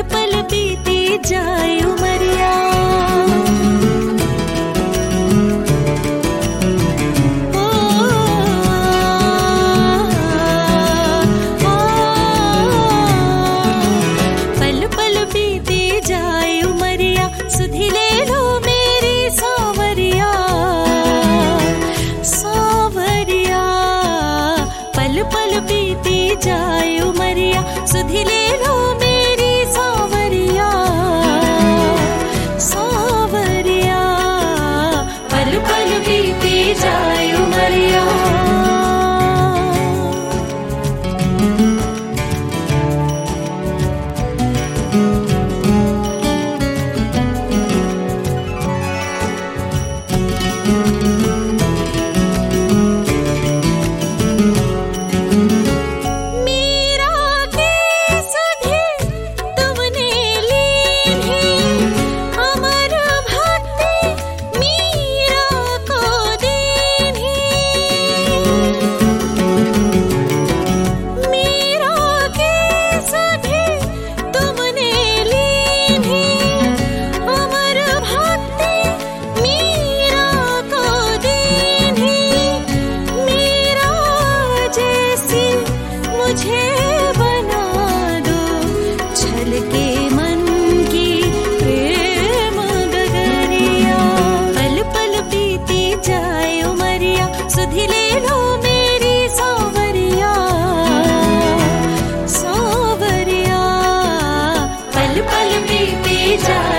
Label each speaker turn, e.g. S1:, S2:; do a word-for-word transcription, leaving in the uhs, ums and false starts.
S1: पल बीती जाए उमरिया। ओ, आ, पल पल बीती जाए उमरिया, सुधि ले लो मेरी सांवरिया सांवरिया। पल पल बीती जाए उमरिया, सुधि ले लो मेरी सांवरिया सांवरिया। पल पल बीती जाए उमरिया। मुझे बना दो छलके मन की प्रेम गगरिया। पल पल बीती जाए उमरिया, सुधि ले लो मेरी सांवरिया सांवरिया। पल पल बीती जाए